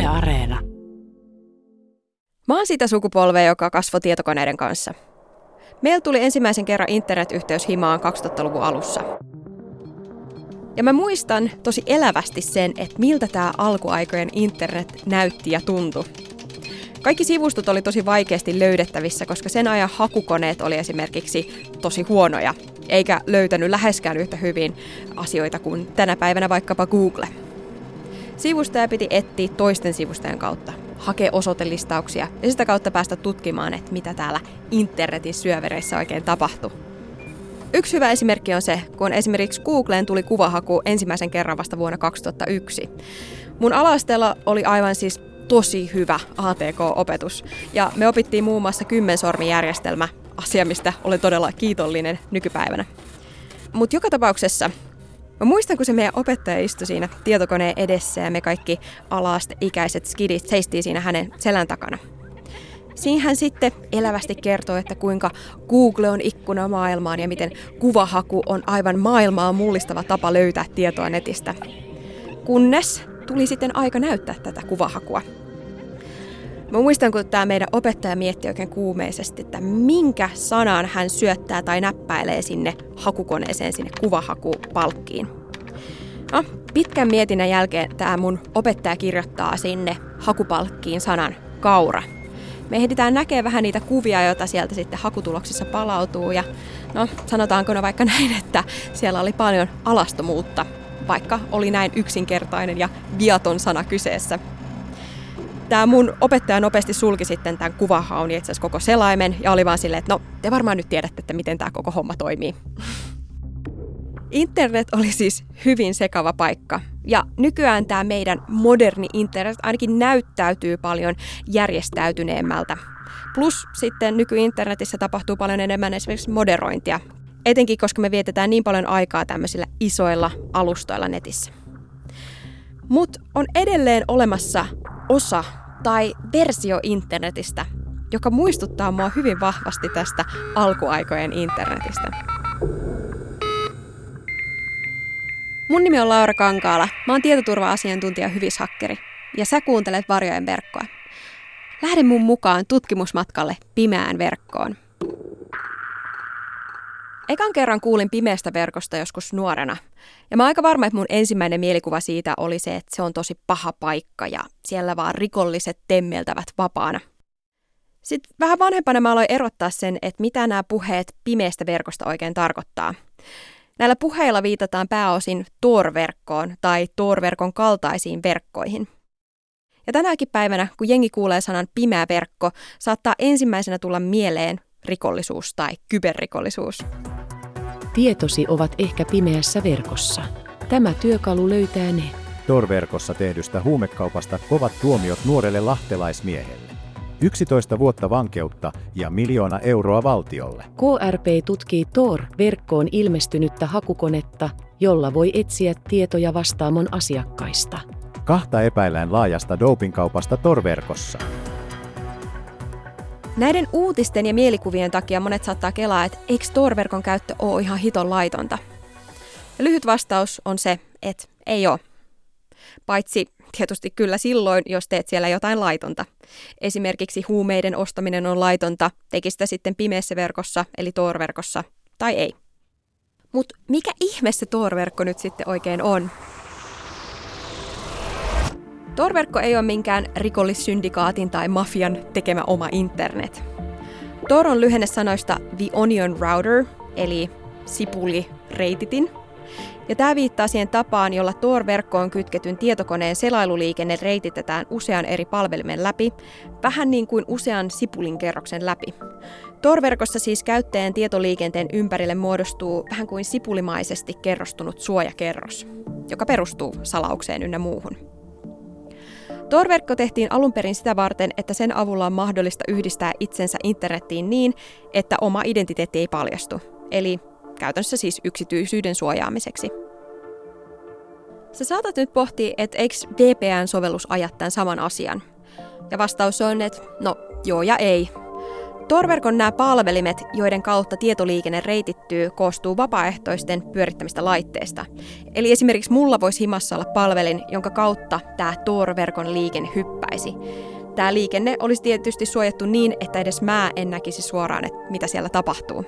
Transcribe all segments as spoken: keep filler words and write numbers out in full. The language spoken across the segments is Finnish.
Areena. Mä oon sitä sukupolvea, joka kasvoi tietokoneiden kanssa. Meillä tuli ensimmäisen kerran internetyhteys himaan kaksituhattaluvun alussa. Ja mä muistan tosi elävästi sen, että miltä tää alkuaikojen internet näytti ja tuntui. Kaikki sivustot oli tosi vaikeasti löydettävissä, koska sen ajan hakukoneet oli esimerkiksi tosi huonoja, eikä löytänyt läheskään yhtä hyvin asioita kuin tänä päivänä vaikkapa Google. Sivustoja piti etsiä toisten sivustojen kautta, hakea osoitelistauksia ja sitä kautta päästä tutkimaan, että mitä täällä internetin syövereissä oikein tapahtui. Yksi hyvä esimerkki on se, kun esimerkiksi Googleen tuli kuvahaku ensimmäisen kerran vasta vuonna kaksituhattayksi. Mun ala-asteella oli aivan siis tosi hyvä A T K-opetus ja me opittiin muun muassa kymmensormijärjestelmä, asia mistä olen todella kiitollinen nykypäivänä. Mutta joka tapauksessa mä muistan, kun se meidän opettaja istui siinä tietokoneen edessä ja me kaikki ala-asteikäiset skidit seistiin siinä hänen selän takana. Siinä hän sitten elävästi kertoi, että kuinka Google on ikkuna maailmaan ja miten kuvahaku on aivan maailmaa mullistava tapa löytää tietoa netistä. Kunnes tuli sitten aika näyttää tätä kuvahakua. Mä muistan, kun tämä meidän opettaja mietti oikein kuumeisesti, että minkä sanan hän syöttää tai näppäilee sinne hakukoneeseen, sinne kuvahakupalkkiin. No, pitkän mietinnän jälkeen tämä mun opettaja kirjoittaa sinne hakupalkkiin sanan kaura. Me ehditään näkee vähän niitä kuvia, joita sieltä sitten hakutuloksissa palautuu. Ja no, sanotaanko no vaikka näin, että siellä oli paljon alastomuutta, vaikka oli näin yksinkertainen ja viaton sana kyseessä. Tämä mun opettaja nopeasti sulki sitten tämän kuvahaun, itse asiassa koko selaimen, ja oli vaan silleen, että no, te varmaan nyt tiedätte, että miten tämä koko homma toimii. Internet oli siis hyvin sekava paikka. Ja nykyään tämä meidän moderni internet ainakin näyttäytyy paljon järjestäytyneemmältä. Plus sitten nykyinternetissä tapahtuu paljon enemmän esimerkiksi moderointia. Etenkin koska me vietetään niin paljon aikaa tämmöisillä isoilla alustoilla netissä. Mutta on edelleen olemassa osa tai versio internetistä, joka muistuttaa mua hyvin vahvasti tästä alkuaikojen internetistä. Mun nimi on Laura Kankaala, mä oon tietoturva-asiantuntija Hyvishakkeri ja sä kuuntelet Varjojen verkkoa. Lähde mun mukaan tutkimusmatkalle pimeään verkkoon. Ekan kerran kuulin pimeästä verkosta joskus nuorena. Ja mä oon aika varma, että mun ensimmäinen mielikuva siitä oli se, että se on tosi paha paikka ja siellä vaan rikolliset temmeltävät vapaana. Sitten vähän vanhempana mä aloin erottaa sen, että mitä nämä puheet pimeästä verkosta oikein tarkoittaa. Näillä puheilla viitataan pääosin Tor-verkkoon tai Tor-verkon kaltaisiin verkkoihin. Ja tänäkin päivänä, kun jengi kuulee sanan pimeä verkko, saattaa ensimmäisenä tulla mieleen rikollisuus tai kyberrikollisuus. Tietosi ovat ehkä pimeässä verkossa. Tämä työkalu löytää ne. Tor-verkossa tehdystä huumekaupasta kovat tuomiot nuorelle lahtelaismiehelle. yksitoista vuotta vankeutta ja miljoona euroa valtiolle. K R P tutkii Tor-verkkoon ilmestynyttä hakukonetta, jolla voi etsiä tietoja Vastaamon asiakkaista. Kahta epäillään laajasta dopingkaupasta Tor-verkossa. Näiden uutisten ja mielikuvien takia monet saattaa kelaa, että eikö Tor-verkon käyttö ole ihan hiton laitonta? Ja lyhyt vastaus on se, että ei ole. Paitsi tietysti kyllä silloin, jos teet siellä jotain laitonta. Esimerkiksi huumeiden ostaminen on laitonta, teki sitä sitten pimeässä verkossa, eli Tor-verkossa, tai ei. Mutta mikä ihme se Tor-verkko nyt sitten oikein on? Tor-verkko ei ole minkään rikollissyndikaatin tai mafian tekemä oma internet. Tor on lyhenne sanoista The Onion Router, eli sipulireititin. Ja tämä viittaa siihen tapaan, jolla Tor-verkkoon kytketyn tietokoneen selailuliikenne reititetään usean eri palvelimen läpi, vähän niin kuin usean sipulin kerroksen läpi. Tor-verkossa siis käyttäjän tietoliikenteen ympärille muodostuu vähän kuin sipulimaisesti kerrostunut suojakerros, joka perustuu salaukseen ynnä muuhun. Tor-verkko tehtiin alun perin sitä varten, että sen avulla on mahdollista yhdistää itsensä internettiin niin, että oma identiteetti ei paljastu, eli käytännössä siis yksityisyyden suojaamiseksi. Sä saatat nyt pohtia, että eikö V P N-sovellus aja tämän saman asian? Ja vastaus on, että no joo ja ei. Tor-verkon nämä palvelimet, joiden kautta tietoliikenne reitittyy, koostuu vapaaehtoisten pyörittämistä laitteista. Eli esimerkiksi mulla voisi himassa olla palvelin, jonka kautta tämä Tor-verkon liikenne hyppäisi. Tämä liikenne olisi tietysti suojattu niin, että edes mä en näkisi suoraan, että mitä siellä tapahtuu.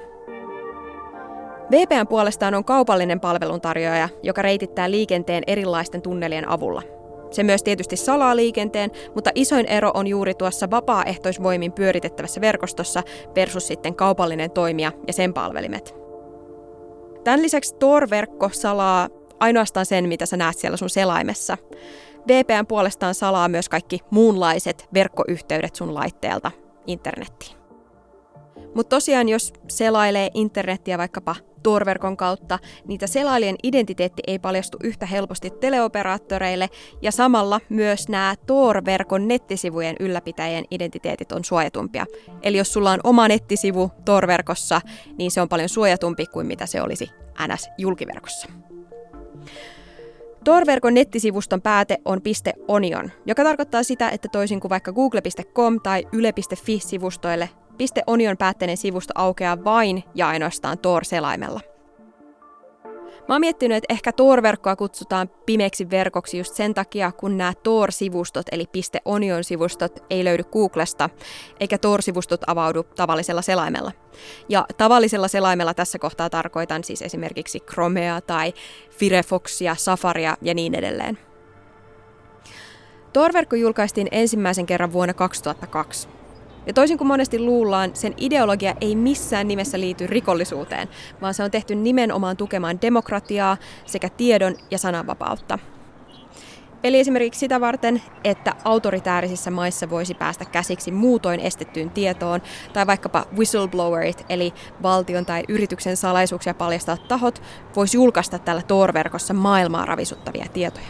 V P N puolestaan on kaupallinen palveluntarjoaja, joka reitittää liikenteen erilaisten tunnelien avulla. Se myös tietysti salaa liikenteen, mutta isoin ero on juuri tuossa vapaaehtoisvoimin pyöritettävässä verkostossa versus sitten kaupallinen toimija ja sen palvelimet. Tämän lisäksi Tor-verkko salaa ainoastaan sen, mitä sä näet siellä sun selaimessa. V P N puolestaan salaa myös kaikki muunlaiset verkkoyhteydet sun laitteelta internettiin. Mutta tosiaan, jos selailee internettiä vaikkapa Tor-verkon kautta, niitä selailijan identiteetti ei paljastu yhtä helposti teleoperaattoreille, ja samalla myös nämä Tor-verkon nettisivujen ylläpitäjien identiteetit on suojatumpia. Eli jos sulla on oma nettisivu Tor-verkossa, niin se on paljon suojatumpi kuin mitä se olisi N S-julkiverkossa. Tor-verkon nettisivuston pääte on .onion, joka tarkoittaa sitä, että toisin kuin vaikka google piste com tai yle piste fi-sivustoille, .onion päätteinen sivusto aukeaa vain ja ainoastaan Tor-selaimella. Mä oon miettinyt, että ehkä Tor-verkkoa kutsutaan pimeäksi verkoksi just sen takia, kun nämä Tor-sivustot eli .onion-sivustot ei löydy Googlesta, eikä Tor-sivustot avaudu tavallisella selaimella. Ja tavallisella selaimella tässä kohtaa tarkoitan siis esimerkiksi Chromea tai Firefoxia, Safaria ja niin edelleen. Tor-verkko julkaistiin ensimmäisen kerran vuonna kaksituhattakaksi. Ja toisin kuin monesti luullaan, sen ideologia ei missään nimessä liity rikollisuuteen, vaan se on tehty nimenomaan tukemaan demokratiaa sekä tiedon ja sananvapautta. Eli esimerkiksi sitä varten, että autoritäärisissä maissa voisi päästä käsiksi muutoin estettyyn tietoon, tai vaikkapa whistleblowerit, eli valtion tai yrityksen salaisuuksia paljastavat tahot, voisi julkaista tällä Tor-verkossa maailmaa ravisuttavia tietoja.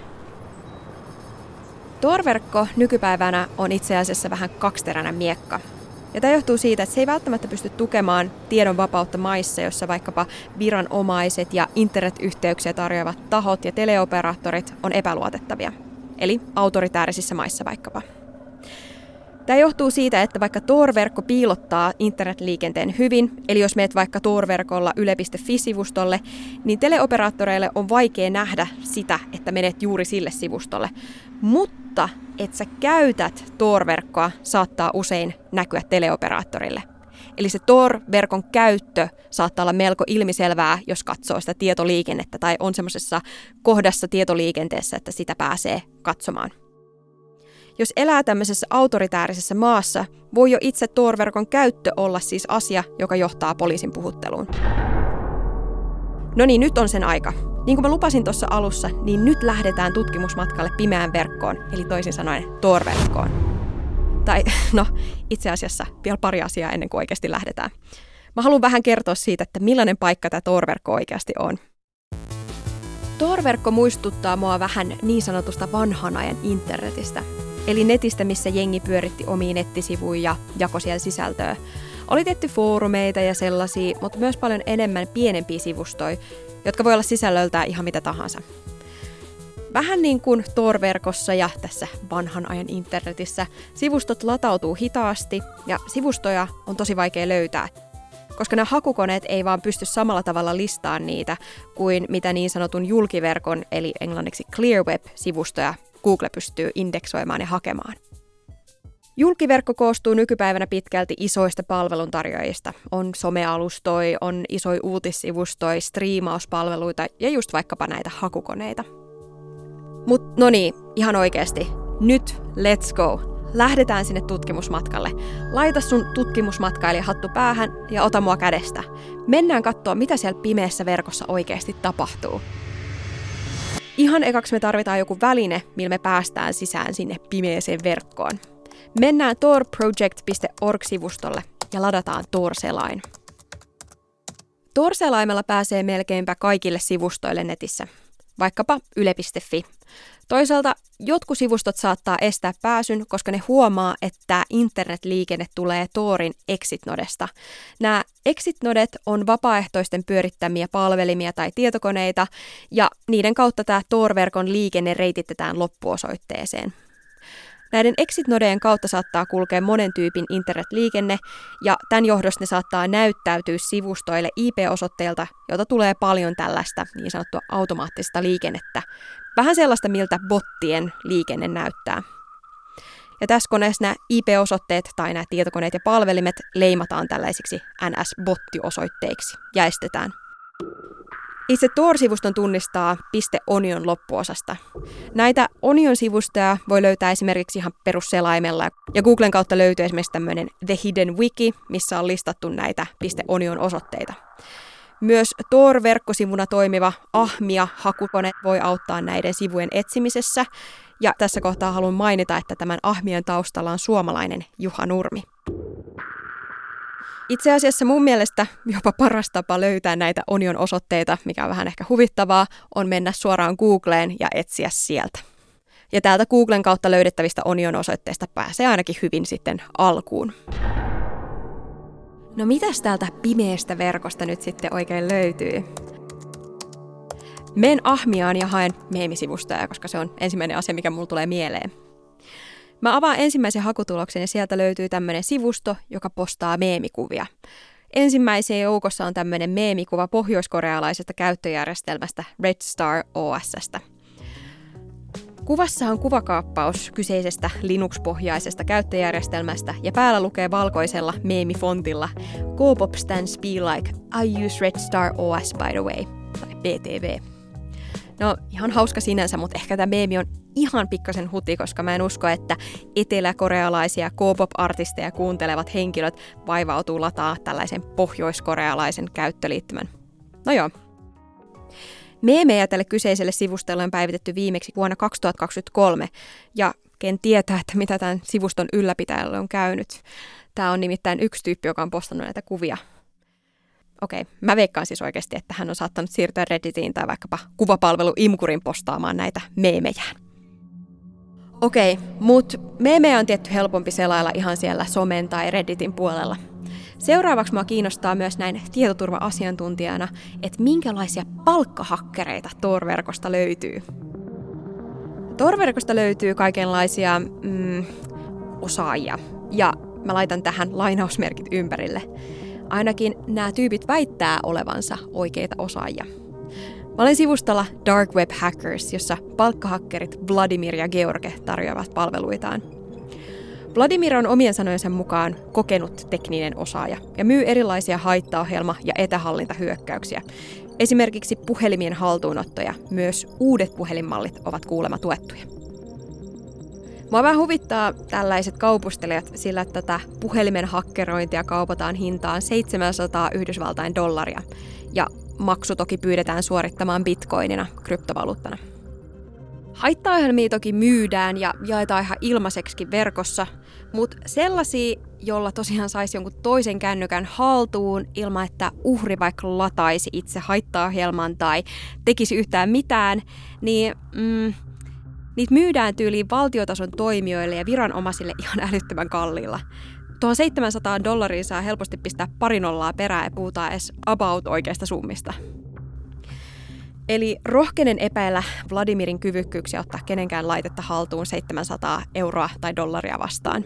Tor-verkko nykypäivänä on itse asiassa vähän kaksiteräinen miekka. Ja tämä johtuu siitä, että se ei välttämättä pysty tukemaan tiedon vapautta maissa, jossa vaikkapa viranomaiset ja internetyhteyksiä tarjoavat tahot ja teleoperaattorit on epäluotettavia. Eli autoritäärisissa maissa vaikkapa. Tämä johtuu siitä, että vaikka Tor-verkko piilottaa internetliikenteen hyvin, eli jos meet vaikka Tor-verkolla yle piste fi-sivustolle, niin teleoperaattoreille on vaikea nähdä sitä, että menet juuri sille sivustolle. Mutta että sä käytät Tor-verkkoa saattaa usein näkyä teleoperaattorille. Eli se Tor-verkon käyttö saattaa olla melko ilmiselvää, jos katsoo sitä tietoliikennettä tai on semmoisessa kohdassa tietoliikenteessä, että sitä pääsee katsomaan. Jos elää tämmöisessä autoritäärisessä maassa, voi jo itse Tor-verkon käyttö olla siis asia, joka johtaa poliisin puhutteluun. No niin, nyt on sen aika. Niin kuin mä lupasin tuossa alussa, niin nyt lähdetään tutkimusmatkalle pimeään verkkoon, eli toisin sanoen Tor-verkkoon. Tai no, itse asiassa vielä pari asiaa ennen kuin oikeasti lähdetään. Mä haluan vähän kertoa siitä, että millainen paikka tämä Tor-verkko oikeasti on. Tor-verkko muistuttaa mua vähän niin sanotusta vanhan ajan internetistä. Eli netistä, missä jengi pyöritti omia nettisivuja ja jakoi siellä sisältöä. Oli tehty foorumeita ja sellaisia, mutta myös paljon enemmän pienempiä sivustoja, jotka voi olla sisällöltään ihan mitä tahansa. Vähän niin kuin Tor-verkossa ja tässä vanhan ajan internetissä, sivustot latautuu hitaasti ja sivustoja on tosi vaikea löytää, koska nämä hakukoneet ei vaan pysty samalla tavalla listaamaan niitä kuin mitä niin sanotun julkiverkon eli englanniksi Clear Web-sivustoja Google pystyy indeksoimaan ja hakemaan. Julkiverkko koostuu nykypäivänä pitkälti isoista palveluntarjoajista. On somealustoi, on isoja uutissivustoja, striimauspalveluita ja just vaikkapa näitä hakukoneita. Mut no niin, ihan oikeasti. Nyt let's go! Lähdetään sinne tutkimusmatkalle. Laita sun tutkimusmatkailijahattu päähän ja ota mua kädestä. Mennään katsoa, mitä siellä pimeässä verkossa oikeasti tapahtuu. Ihan ekaksi me tarvitaan joku väline, millä me päästään sisään sinne pimeäseen verkkoon. Mennään tor project piste org-sivustolle ja ladataan Tor-selain. Tor-selaimella pääsee melkeinpä kaikille sivustoille netissä, vaikkapa yle piste fi. Toisaalta jotkut sivustot saattaa estää pääsyn, koska ne huomaa, että internetliikenne tulee Torin exit-nodesta. Nämä exit-nodet on vapaaehtoisten pyörittämiä palvelimia tai tietokoneita, ja niiden kautta tämä Tor-verkon liikenne reititetään loppuosoitteeseen. Näiden exit-nodeen kautta saattaa kulkea monen tyypin internetliikenne, ja tämän johdosta ne saattaa näyttäytyä sivustoille I P-osoitteilta, jota tulee paljon tällaista niin sanottua automaattista liikennettä. Vähän sellaista, miltä bottien liikenne näyttää. Ja tässä koneessa nämä I P-osoitteet tai nämä tietokoneet ja palvelimet leimataan tällaisiksi N S-bottiosoitteiksi ja estetään. Itse Tor-sivuston tunnistaa .onion loppuosasta. Näitä Onion-sivustoja voi löytää esimerkiksi ihan perusselaimella, ja Googlen kautta löytyy esimerkiksi tämmöinen The Hidden Wiki, missä on listattu näitä .onion-osoitteita. Myös Tor-verkkosivuna toimiva Ahmia-hakukone voi auttaa näiden sivujen etsimisessä, ja tässä kohtaa haluan mainita, että tämän Ahmian taustalla on suomalainen Juha Nurmi. Itse asiassa mun mielestä jopa paras tapa löytää näitä Onion-osoitteita, mikä on vähän ehkä huvittavaa, on mennä suoraan Googleen ja etsiä sieltä. Ja täältä Googlen kautta löydettävistä Onion-osoitteista pääsee ainakin hyvin sitten alkuun. No mitäs täältä pimeästä verkosta nyt sitten oikein löytyy? Menen Ahmiaan ja haen meemisivustoja, koska se on ensimmäinen asia, mikä mulla tulee mieleen. Mä avaan ensimmäisen hakutuloksen ja sieltä löytyy tämmöinen sivusto, joka postaa meemikuvia. Ensimmäisen joukossa on tämmöinen meemikuva pohjoiskorealaisesta käyttöjärjestelmästä Red Star O S:stä. Kuvassa on kuvakaappaus kyseisestä Linux-pohjaisesta käyttöjärjestelmästä ja päällä lukee valkoisella meemifontilla Go-pop stands be like I use Red Star O S by the way, tai B T V. No ihan hauska sinänsä, mutta ehkä tämä meemi on ihan pikkasen huti, koska mä en usko, että eteläkorealaisia K-pop-artisteja kuuntelevat henkilöt vaivautuu lataa tällaisen pohjoiskorealaisen käyttöliittymän. No joo. Meemejä tälle kyseiselle sivustolle on päivitetty viimeksi vuonna kaksituhattakaksikymmentäkolme, ja ken tietää, että mitä tämän sivuston ylläpitäjälle on käynyt. Tämä on nimittäin yksi tyyppi, joka on postannut näitä kuvia. Okei, mä veikkaan siis oikeasti, että hän on saattanut siirtyä Redditiin tai vaikkapa kuvapalvelu Imgurin postaamaan näitä meemejään. Okei, mutta meemejä on tietty helpompi selailla ihan siellä somen tai Redditin puolella. Seuraavaksi mua kiinnostaa myös näin tietoturva-asiantuntijana, että minkälaisia palkkahakkereita Tor-verkosta löytyy. Tor-verkosta löytyy kaikenlaisia mm, osaajia, ja mä laitan tähän lainausmerkit ympärille. Ainakin nämä tyypit väittää olevansa oikeita osaajia. Mä olen sivustolla Dark Web Hackers, jossa palkkahakkerit Vladimir ja George tarjoavat palveluitaan. Vladimir on omien sanojensa mukaan kokenut tekninen osaaja ja myy erilaisia haittaohjelma- ja etähallintahyökkäyksiä. Esimerkiksi puhelimien haltuunottoja, myös uudet puhelinmallit ovat kuulemma tuettuja. Mua vähän huvittaa tällaiset kaupustelijat, sillä tätä puhelimen hakkerointia kaupataan hintaan seitsemänsataa Yhdysvaltain dollaria, ja maksu toki pyydetään suorittamaan bitcoinina, kryptovaluuttana. Haittaohjelmia toki myydään ja jaetaan ihan ilmaiseksikin verkossa, mutta sellaisia, jolla tosiaan saisi jonkun toisen kännykän haltuun ilman, että uhri vaikka lataisi itse haittaohjelman tai tekisi yhtään mitään, niin mm, niitä myydään tyyliin valtiotason toimijoille ja viranomaisille ihan älyttömän kalliilla. Tuohon seitsemänsataa dollaria saa helposti pistää pari nollaa perään ja puhutaan edes about oikeasta summista. Eli rohkenen epäillä Vladimirin kyvykkyyksiä ottaa kenenkään laitetta haltuun seitsemänsataa euroa tai dollaria vastaan.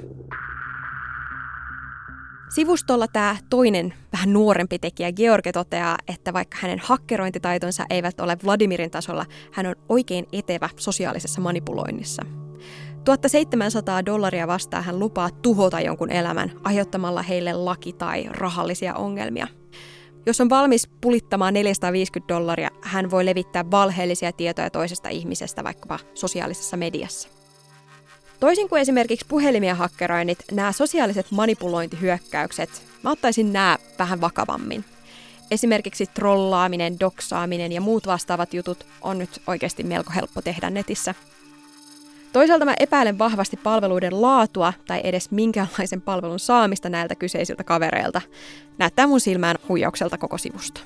Sivustolla tämä toinen, vähän nuorempi tekijä George toteaa, että vaikka hänen hakkerointitaitonsa eivät ole Vladimirin tasolla, hän on oikein etevä sosiaalisessa manipuloinnissa. tuhatseitsemänsataa dollaria vastaan hän lupaa tuhota jonkun elämän aiheuttamalla heille laki- tai rahallisia ongelmia. Jos on valmis pulittamaan neljäsataaviisikymmentä dollaria, hän voi levittää valheellisia tietoja toisesta ihmisestä vaikkapa sosiaalisessa mediassa. Toisin kuin esimerkiksi puhelimia hakkeroinnit, nämä sosiaaliset manipulointihyökkäykset, mä ottaisin nämä vähän vakavammin. Esimerkiksi trollaaminen, doksaaminen ja muut vastaavat jutut on nyt oikeasti melko helppo tehdä netissä. Toisaalta mä epäilen vahvasti palveluiden laatua tai edes minkäänlaisen palvelun saamista näiltä kyseisiltä kavereilta. Näyttää mun silmään huijaukselta koko sivusto.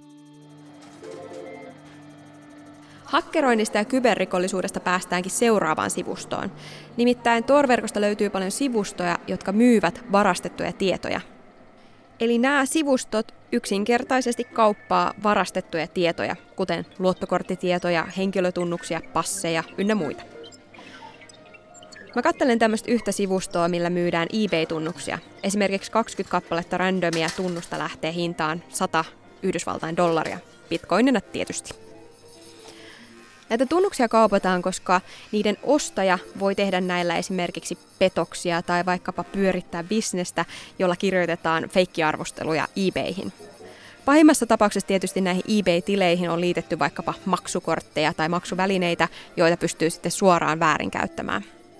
Hakkeroinnista ja kyberrikollisuudesta päästäänkin seuraavaan sivustoon. Nimittäin Tor-verkosta löytyy paljon sivustoja, jotka myyvät varastettuja tietoja. Eli nämä sivustot yksinkertaisesti kauppaa varastettuja tietoja, kuten luottokorttitietoja, henkilötunnuksia, passeja ynnä muita. Mä katselen tämmöistä yhtä sivustoa, millä myydään eBay-tunnuksia. Esimerkiksi kaksikymmentä kappaletta randomia tunnusta lähtee hintaan sata Yhdysvaltain dollaria. Bitcoinina tietysti. Näitä tunnuksia kaupataan, koska niiden ostaja voi tehdä näillä esimerkiksi petoksia tai vaikkapa pyörittää bisnestä, jolla kirjoitetaan feikkiarvosteluja eBayhin. Pahimmassa tapauksessa tietysti näihin eBay-tileihin on liitetty vaikkapa maksukortteja tai maksuvälineitä, joita pystyy sitten suoraan väärinkäyttämään.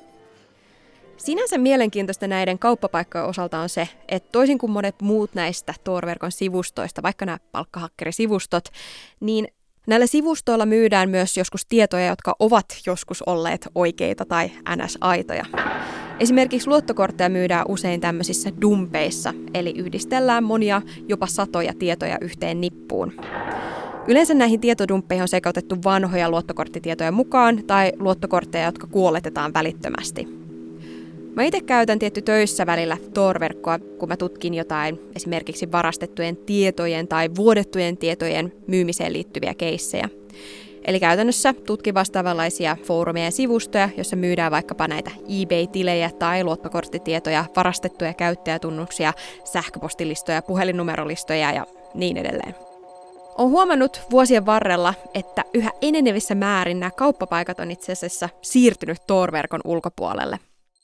Sinänsä mielenkiintoista näiden kauppapaikkojen osalta on se, että toisin kuin monet muut näistä Tor-verkon sivustoista, vaikka nämä palkkahakkerisivustot, niin näillä sivustoilla myydään myös joskus tietoja, jotka ovat joskus olleet oikeita tai N S-aitoja. Esimerkiksi luottokortteja myydään usein tämmöisissä dumpeissa, eli yhdistellään monia, jopa satoja tietoja yhteen nippuun. Yleensä näihin tietodumppeihin on sekoitettu vanhoja luottokorttitietoja mukaan tai luottokortteja, jotka kuoletetaan välittömästi. Mä itse käytän tietty töissä välillä Tor-verkkoa, kun mä tutkin jotain esimerkiksi varastettujen tietojen tai vuodettujen tietojen myymiseen liittyviä keissejä. Eli käytännössä tutkin vastaavanlaisia foorumeja ja sivustoja, joissa myydään vaikkapa näitä eBay-tilejä tai luottokorttitietoja, varastettuja käyttäjätunnuksia, sähköpostilistoja, puhelinnumerolistoja ja niin edelleen. Olen huomannut vuosien varrella, että yhä enenevissä määrin nämä kauppapaikat on itse asiassa siirtynyt Tor-verkon ulkopuolelle.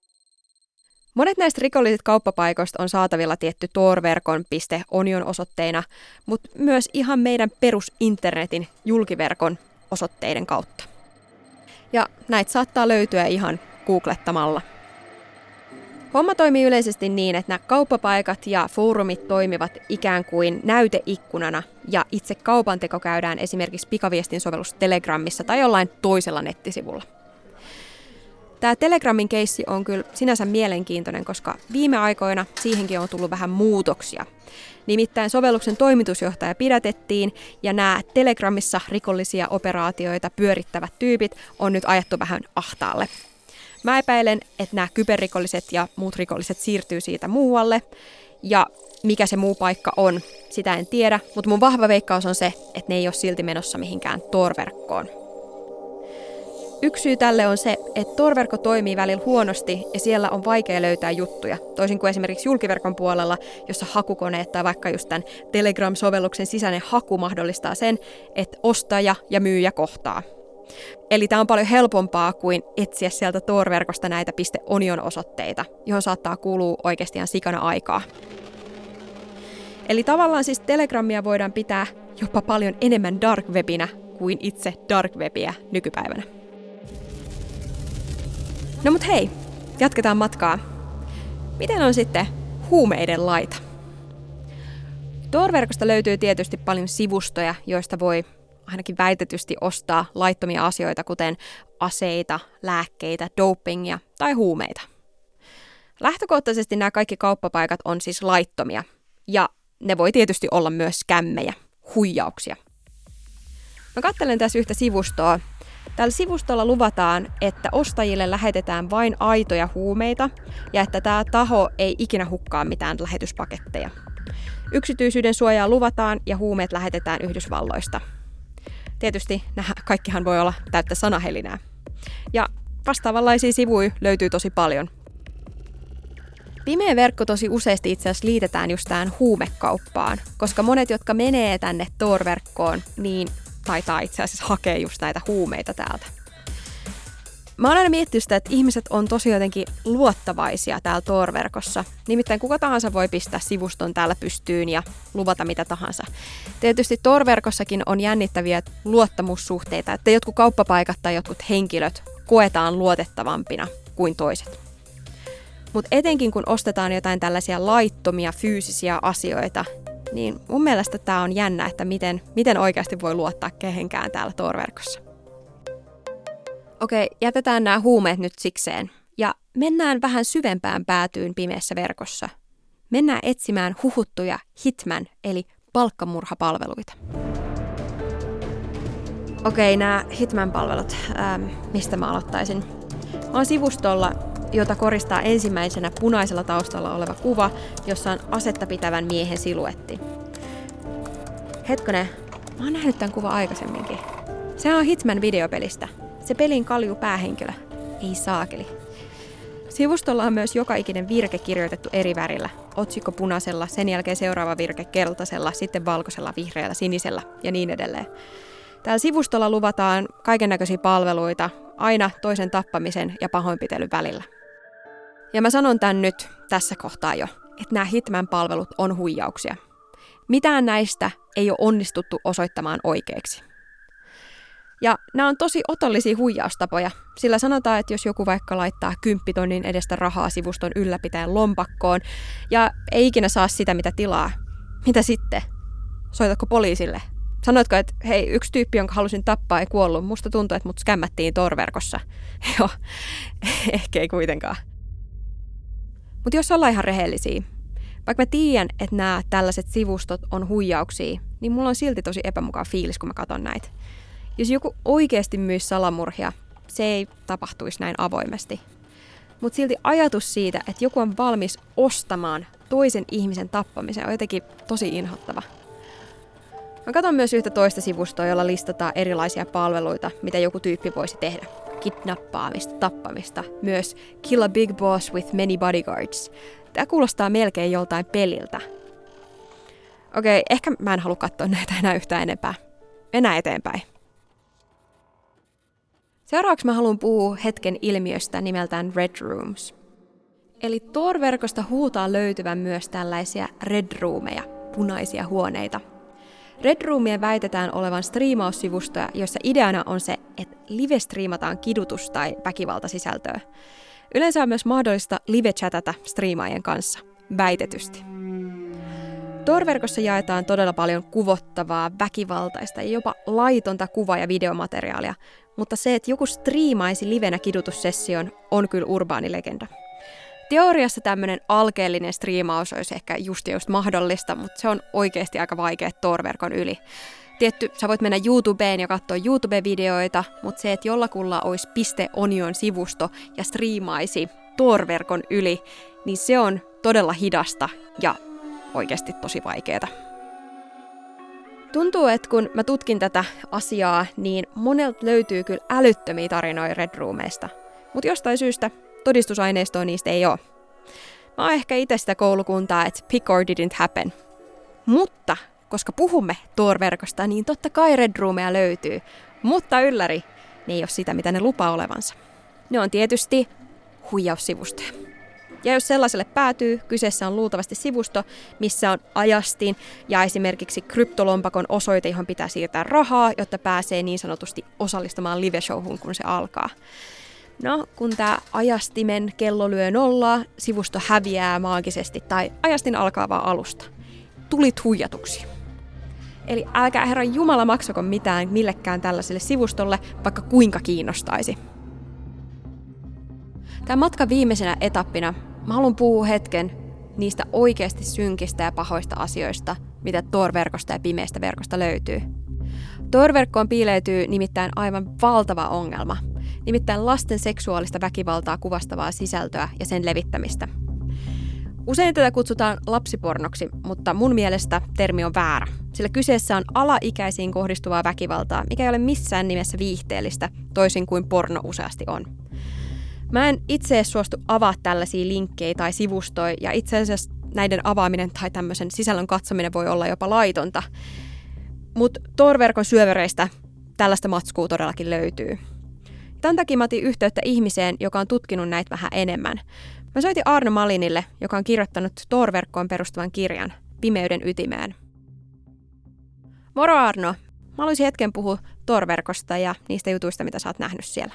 Monet näistä rikollisista kauppapaikoista on saatavilla tietty Tor-verkon .onion-osoitteina, mutta myös ihan meidän perusinternetin julkiverkon osoitteiden kautta. Ja näitä saattaa löytyä ihan googlettamalla. Homma toimii yleisesti niin, että nämä kauppapaikat ja foorumit toimivat ikään kuin näyteikkunana ja itse kaupanteko käydään esimerkiksi pikaviestin sovellus Telegramissa tai jollain toisella nettisivulla. Tämä Telegramin keissi on kyllä sinänsä mielenkiintoinen, koska viime aikoina siihenkin on tullut vähän muutoksia. Nimittäin sovelluksen toimitusjohtaja pidätettiin ja nämä Telegramissa rikollisia operaatioita pyörittävät tyypit on nyt ajettu vähän ahtaalle. Mä epäilen, että nämä kyberrikolliset ja muut rikolliset siirtyy siitä muualle ja mikä se muu paikka on, sitä en tiedä, mutta mun vahva veikkaus on se, että ne ei ole silti menossa mihinkään Tor-verkkoon. Yksi syy tälle on se, että Tor-verkko toimii välillä huonosti ja siellä on vaikea löytää juttuja, toisin kuin esimerkiksi julkiverkon puolella, jossa hakukoneet tai vaikka just tämän Telegram-sovelluksen sisäinen haku mahdollistaa sen, että ostaja ja myyjä kohtaa. Eli tämä on paljon helpompaa kuin etsiä sieltä Tor-verkosta näitä .onion-osoitteita, johon saattaa kulua oikeasti ihan sikana aikaa. Eli tavallaan siis Telegramia voidaan pitää jopa paljon enemmän dark webinä kuin itse dark webia nykypäivänä. No mut hei, jatketaan matkaa. Miten on sitten huumeiden laita? Tor-verkosta löytyy tietysti paljon sivustoja, joista voi ainakin väitetysti ostaa laittomia asioita, kuten aseita, lääkkeitä, dopingia tai huumeita. Lähtökohtaisesti nämä kaikki kauppapaikat on siis laittomia, ja ne voi tietysti olla myös skämmejä, huijauksia. Mä katselen tässä yhtä sivustoa. Tällä sivustolla luvataan, että ostajille lähetetään vain aitoja huumeita ja että tämä taho ei ikinä hukkaa mitään lähetyspaketteja. Yksityisyyden suojaa luvataan ja huumeet lähetetään Yhdysvalloista. Tietysti nämä kaikkihan voi olla täyttä sanahelinää. Ja vastaavanlaisia sivuja löytyy tosi paljon. Pimeä verkko tosi useasti itse asiassa liitetään just tähän huumekauppaan, koska monet, jotka menee tänne Tor-verkkoon, niin taitaa itse asiassa hakea just näitä huumeita täältä. Mä oon aina miettinyt sitä, että ihmiset on tosi jotenkin luottavaisia täällä Tor-verkossa. Nimittäin kuka tahansa voi pistää sivuston täällä pystyyn ja luvata mitä tahansa. Tietysti Tor-verkossakin on jännittäviä luottamussuhteita, että jotkut kauppapaikat tai jotkut henkilöt koetaan luotettavampina kuin toiset. Mutta etenkin kun ostetaan jotain tällaisia laittomia fyysisiä asioita, niin mun mielestä tää on jännä, että miten, miten oikeasti voi luottaa kehenkään täällä Tor-verkossa. Okei, jätetään nämä huumeet nyt sikseen ja mennään vähän syvempään päätyyn pimeässä verkossa. Mennään etsimään huhuttuja hitman eli palkkamurhapalveluita. Okei, nämä hitman-palvelut. Ähm, mistä mä aloittaisin? Mä oon sivustolla, jota koristaa ensimmäisenä punaisella taustalla oleva kuva, jossa on asetta pitävän miehen siluetti. Hetkonen, mä oon nähnyt tämän kuvan aikaisemminkin. Se on Hitman videopelistä. Se pelin kalju päähenkilö. Ei saakeli. Sivustolla on myös joka ikinen virke kirjoitettu eri värillä. Otsikko punaisella, sen jälkeen seuraava virke keltaisella, sitten valkoisella, vihreällä, sinisellä ja niin edelleen. Täällä sivustolla luvataan kaikennäköisiä palveluita aina toisen tappamisen ja pahoinpitelyn välillä. Ja mä sanon tän nyt tässä kohtaa jo, että nämä Hitman-palvelut on huijauksia. Mitään näistä ei ole onnistuttu osoittamaan oikeaksi. Ja nämä on tosi otollisia huijaustapoja, sillä sanotaan, että jos joku vaikka laittaa kymppitonnin edestä rahaa sivuston ylläpitäjän lompakkoon ja ei ikinä saa sitä, mitä tilaa, mitä sitten? Soitatko poliisille? Sanoitko, että hei, yksi tyyppi, jonka halusin tappaa, ei kuollut. Musta tuntuu, että mut skämmättiin Tor-verkossa. Joo, ehkä ei kuitenkaan. Mutta jos ollaan ihan rehellisiä, vaikka mä tiedän, että nämä tällaiset sivustot on huijauksia, niin mulla on silti tosi epämukava fiilis, kun mä katson näitä. Jos joku oikeasti myisi salamurhia, se ei tapahtuisi näin avoimesti. Mutta silti ajatus siitä, että joku on valmis ostamaan toisen ihmisen tappamisen, on jotenkin tosi inhottava. Mä katson myös yhtä toista sivustoa, jolla listataan erilaisia palveluita, mitä joku tyyppi voisi tehdä. Kidnappaamista, tappamista, myös kill a big boss with many bodyguards. Tämä kuulostaa melkein joltain peliltä. Okei, ehkä mä en halua katsoa näitä enää yhtään enempää. Mennään eteenpäin. Seuraavaksi mä haluan puhua hetken ilmiöstä nimeltään Red Rooms. Eli Tor-verkosta huutaa löytyvän myös tällaisia Red Roomeja, punaisia huoneita. Red Roomien väitetään olevan striimaussivustoja, joissa ideana on se, että live-striimataan kidutus- tai väkivaltasisältöä. Yleensä on myös mahdollista live-chatata striimaajien kanssa, väitetysti. Tor-verkossa jaetaan todella paljon kuvottavaa, väkivaltaista ja jopa laitonta kuva- ja videomateriaalia, mutta se, että joku striimaisi livenä kidutussession, on kyllä urbaani legenda. Teoriassa tämmöinen alkeellinen striimaus olisi ehkä just just mahdollista, mutta se on oikeasti aika vaikea Tor-verkon yli. Tietty, sä voit mennä YouTubeen ja katsoa YouTube-videoita, mutta se, että jollakulla olisi .onion-sivusto ja striimaisi Tor-verkon yli, niin se on todella hidasta ja oikeasti tosi vaikeaa. Tuntuu, että kun mä tutkin tätä asiaa, niin monelta löytyy kyllä älyttömiä tarinoita Red Roomeista, mutta jostain syystä todistusaineistoa niistä ei ole. Mä oon ehkä itse sitä koulukuntaa, että pick or didn't happen. Mutta koska puhumme Tor-verkosta, niin totta kai Red Roomeja löytyy. Mutta ylläri, ne ei ole sitä, mitä ne lupaa olevansa. Ne on tietysti huijaussivustoja. Ja jos sellaiselle päätyy, kyseessä on luultavasti sivusto, missä on ajastin ja esimerkiksi kryptolompakon osoite, johon pitää siirtää rahaa, jotta pääsee niin sanotusti osallistumaan live-showhun, kun se alkaa. No, kun tämä ajastimen kello lyö nollaa, sivusto häviää maagisesti tai ajastin alkaa vaan alusta. Tulit huijatuksi. Eli älkää Herran Jumala maksako mitään millekään tällaiselle sivustolle, vaikka kuinka kiinnostaisi. Tämän matkan viimeisenä etappina mä haluan puhua hetken niistä oikeasti synkistä ja pahoista asioista, mitä Tor-verkosta ja pimeästä verkosta löytyy. Tor-verkkoon piileytyy nimittäin aivan valtava ongelma, nimittäin lasten seksuaalista väkivaltaa kuvastavaa sisältöä ja sen levittämistä. Usein tätä kutsutaan lapsipornoksi, mutta mun mielestä termi on väärä, sillä kyseessä on alaikäisiin kohdistuvaa väkivaltaa, mikä ei ole missään nimessä viihteellistä, toisin kuin porno useasti on. Mä en itse suostu avaa tällaisia linkkejä tai sivustoja, ja itse asiassa näiden avaaminen tai tämmöisen sisällön katsominen voi olla jopa laitonta. Mutta Tor-verkon syövereistä tällaista matskua todellakin löytyy. Tämän takia mä otin yhteyttä ihmiseen, joka on tutkinut näitä vähän enemmän. Mä soitin Arno Malinille, joka on kirjoittanut Tor-verkkoon perustuvan kirjan Pimeyden ytimeen. Moro Arno! Mä haluaisin hetken puhua Tor-verkosta ja niistä jutuista, mitä sä oot nähnyt siellä.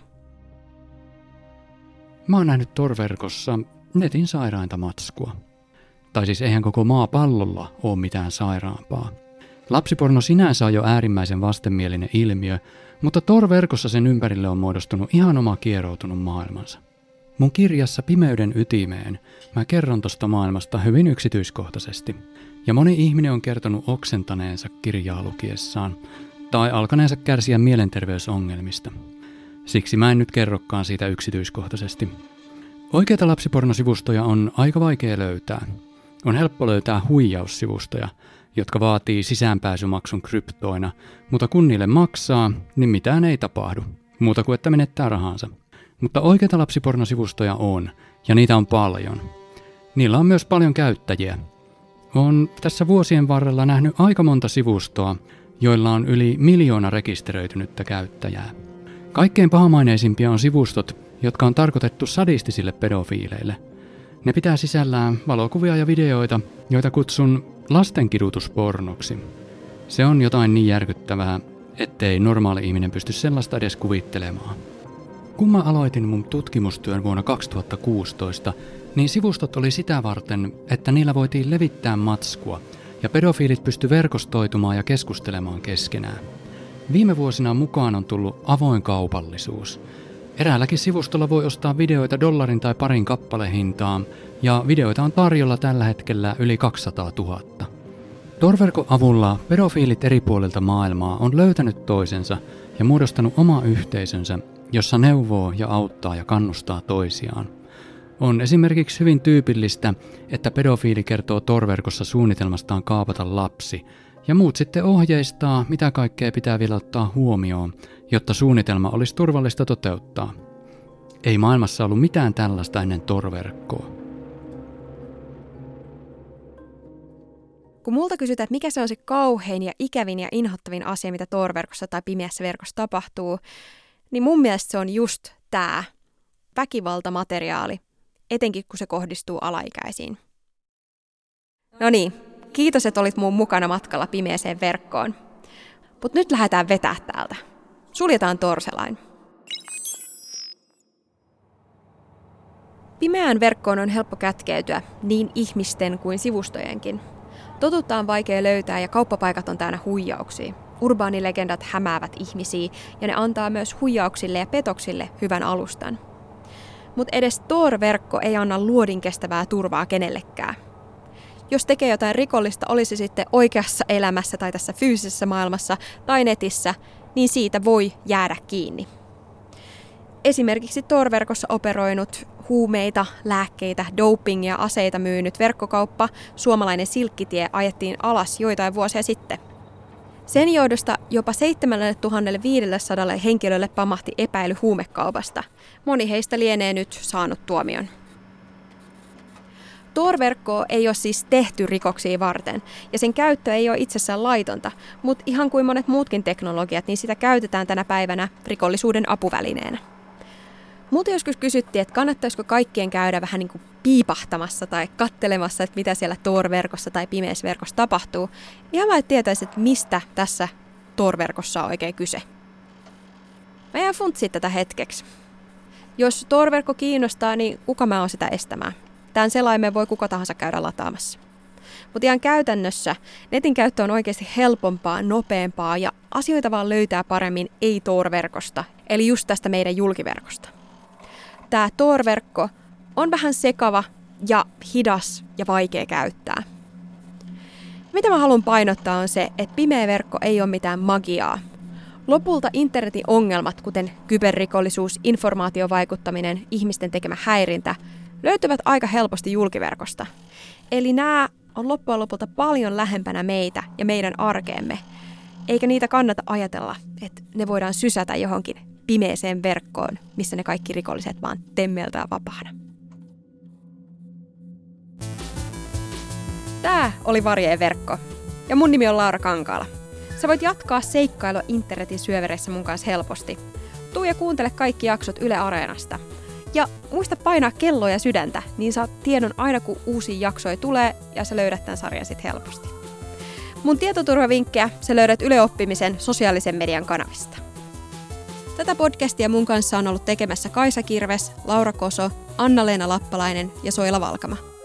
Mä oon nähnyt Tor-verkossa netin sairainta matskua. Tai siis eihän koko maapallolla ole mitään sairaampaa. Lapsiporno sinänsä on jo äärimmäisen vastenmielinen ilmiö, mutta Tor-verkossa sen ympärille on muodostunut ihan oma kieroutunut maailmansa. Mun kirjassa Pimeyden ytimeen mä kerron tosta maailmasta hyvin yksityiskohtaisesti. Ja moni ihminen on kertonut oksentaneensa kirjaa lukiessaan tai alkaneensa kärsiä mielenterveysongelmista. Siksi mä en nyt kerrokaan siitä yksityiskohtaisesti. Oikeita lapsipornosivustoja on aika vaikea löytää. On helppo löytää huijaussivustoja, jotka vaatii sisäänpääsymaksun kryptoina, mutta kun niille maksaa, niin mitään ei tapahdu, muuta kuin että menettää rahansa. Mutta oikeita lapsipornosivustoja on, ja niitä on paljon. Niillä on myös paljon käyttäjiä. Olen tässä vuosien varrella nähnyt aika monta sivustoa, joilla on yli miljoona rekisteröitynyttä käyttäjää. Kaikkein pahamaineisimpia on sivustot, jotka on tarkoitettu sadistisille pedofiileille. Ne pitää sisällään valokuvia ja videoita, joita kutsun lastenkidutuspornoksi. Se on jotain niin järkyttävää, ettei normaali ihminen pysty sellaista edes kuvittelemaan. Kun mä aloitin mun tutkimustyön vuonna kaksituhattakuusitoista, niin sivustot oli sitä varten, että niillä voitiin levittää matskua, ja pedofiilit pysty verkostoitumaan ja keskustelemaan keskenään. Viime vuosina mukaan on tullut avoin kaupallisuus. Eräälläkin sivustolla voi ostaa videoita dollarin tai parin kappalehintaan, ja videoita on tarjolla tällä hetkellä yli kaksisataatuhatta. Tor-verkon avulla pedofiilit eri puolilta maailmaa on löytänyt toisensa ja muodostanut oma yhteisönsä, jossa neuvoo ja auttaa ja kannustaa toisiaan. On esimerkiksi hyvin tyypillistä, että pedofiili kertoo Tor-verkossa suunnitelmastaan kaapata lapsi, ja muut sitten ohjeistaa, mitä kaikkea pitää vielä ottaa huomioon, jotta suunnitelma olisi turvallista toteuttaa. Ei maailmassa ollut mitään tällaista ennen Tor-verkkoa. Kun multa kysytään, että mikä se on se kauhein ja ikävin ja inhottavin asia, mitä Tor-verkossa tai pimeässä verkossa tapahtuu, niin mun mielestä se on just tää väkivaltamateriaali, etenkin kun se kohdistuu alaikäisiin. No niin, kiitos, että olit mun mukana matkalla pimeäseen verkkoon. Mut nyt lähdetään vetää täältä. Suljetaan torselain. Pimeään verkkoon on helppo kätkeytyä, niin ihmisten kuin sivustojenkin. Totuutta on vaikea löytää ja kauppapaikat on täynnä huijauksia. Urbaanilegendat hämäävät ihmisiä ja ne antaa myös huijauksille ja petoksille hyvän alustan. Mutta edes Tor-verkko ei anna luodin kestävää turvaa kenellekään. Jos tekee jotain rikollista, olisi sitten oikeassa elämässä tai tässä fyysisessä maailmassa tai netissä, niin siitä voi jäädä kiinni. Esimerkiksi Tor-verkossa operoinut huumeita, lääkkeitä, dopingia ja aseita myynyt verkkokauppa Suomalainen Silkkitie ajettiin alas joitain vuosia sitten. Sen johdosta jopa seitsemäntuhatta viisisataa henkilölle pamahti epäily huumekaupasta. Moni heistä lienee nyt saanut tuomion. Tor-verkkoa ei ole siis tehty rikoksia varten, ja sen käyttö ei ole itsessään laitonta, mutta ihan kuin monet muutkin teknologiat, niin sitä käytetään tänä päivänä rikollisuuden apuvälineenä. Multa joskus kysyttiin, että kannattaisiko kaikkien käydä vähän niin kuin piipahtamassa tai kattelemassa, että mitä siellä Tor-verkossa tai pimeässä verkossa tapahtuu. Ihan vaan tietäisi, että mistä tässä Tor-verkossa on oikein kyse. Mä jään funtsiin tätä hetkeksi. Jos Tor-verkko kiinnostaa, niin kuka mä oon sitä estämään? Tämän selaimen voi kuka tahansa käydä lataamassa. Mutta ihan käytännössä netin käyttö on oikeasti helpompaa, nopeampaa ja asioita vaan löytää paremmin ei Tor-verkosta, eli just tästä meidän julkiverkosta. Tämä Tor-verkko on vähän sekava ja hidas ja vaikea käyttää. Mitä mä haluan painottaa on se, että pimeä verkko ei ole mitään magiaa. Lopulta internetin ongelmat, kuten kyberrikollisuus, informaatiovaikuttaminen, ihmisten tekemä häirintä, löytyvät aika helposti julkiverkosta. Eli nämä on loppujen lopulta paljon lähempänä meitä ja meidän arkeemme, eikä niitä kannata ajatella, että ne voidaan sysätä johonkin pimeeseen verkkoon, missä ne kaikki rikolliset vaan temmeltää vapaana. Tää oli Varjeen verkko, ja mun nimi on Laura Kankaala. Sä voit jatkaa seikkailua internetin syövereissä mun kanssa helposti. Tuu ja kuuntele kaikki jaksot Yle Areenasta. Ja muista painaa kelloa ja sydäntä, niin saat tiedon aina kun uusia jaksoja tulee ja sä löydät tämän sarjan sit helposti. Mun tietoturvavinkkejä sä löydät Yle Oppimisen sosiaalisen median kanavista. Tätä podcastia mun kanssa on ollut tekemässä Kaisa Kirves, Laura Koso, Anna-Leena Lappalainen ja Soila Valkama.